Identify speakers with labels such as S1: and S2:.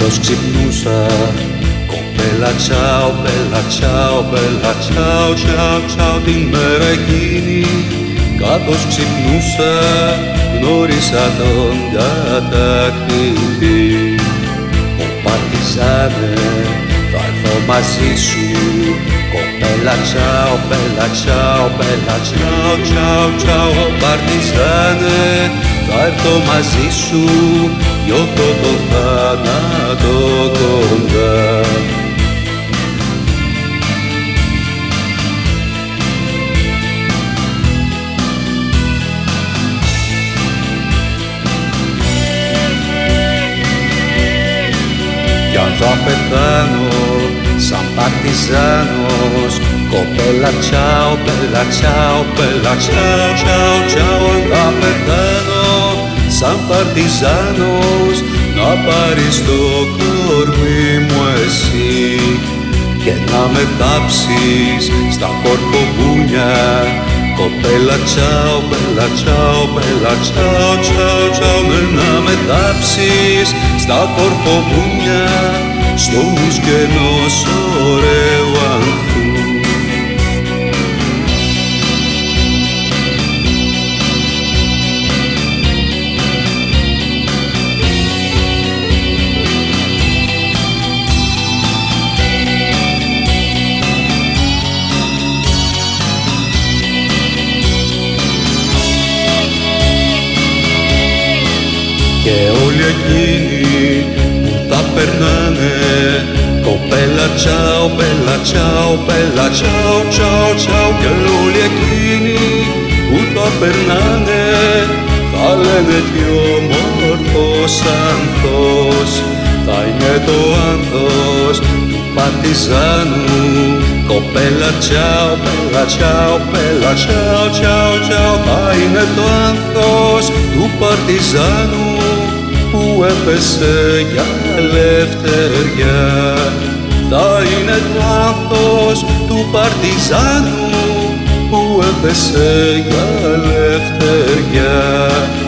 S1: Κάπως ξυπνούσα, κοπέλα τσάου, μπέλα τσάου, μπέλα τσάου, τσάου, τσάου την μέρα εκείνη. Κάπως ξυπνούσα, γνώρισα τον κατακτητή. Ω παρτιζάνε, θα έρθω μαζί σου. Κοπέλα τσάου, μπέλα τσάου, μπέλα τσάου, τσάου, τσάου. Ω παρτιζάνε, θα έρθω μαζί σου. Νιώθω το θάνατο κοντά. Κι αν θα πεθάνω σαν παρτιζάνος, κοπέλα τσάου, μπέλα τσάου, μπέλα τσάου, τσάου, τσάου. Αν θα πεθάνω σαν παρτιζάνος, να πάρεις το κορμί μου εσύ και να με θάψεις στα κορφοβούνια. Κοπέλα τσάου, μπέλα τσάου, μπέλα τσάου, τσάου, τσάου. Να με θάψεις στα κορφοβούνια, στόμους και ενός ωραίου ανθού. Και όλοι εκείνοι που τα περνάνε, κοπέλα τσάου, μπέλα τσάου, μπέλα τσάου, τσάου, τσάου. Και όλοι εκείνοι που τα περνάνε, θα λένε τι όμορφος άνθος. Θα είναι το άνθος του παρτιζάνου. Κοπέλα τσάου, μπέλα τσάου, μπέλα τσάου, τσάου, τσάου. Θα είναι το άνθος του παρτιζάνου που έπεσε για ελευθεριά. Θα είναι το άνθος του παρτιζάνου που έπεσε για ελευθεριά.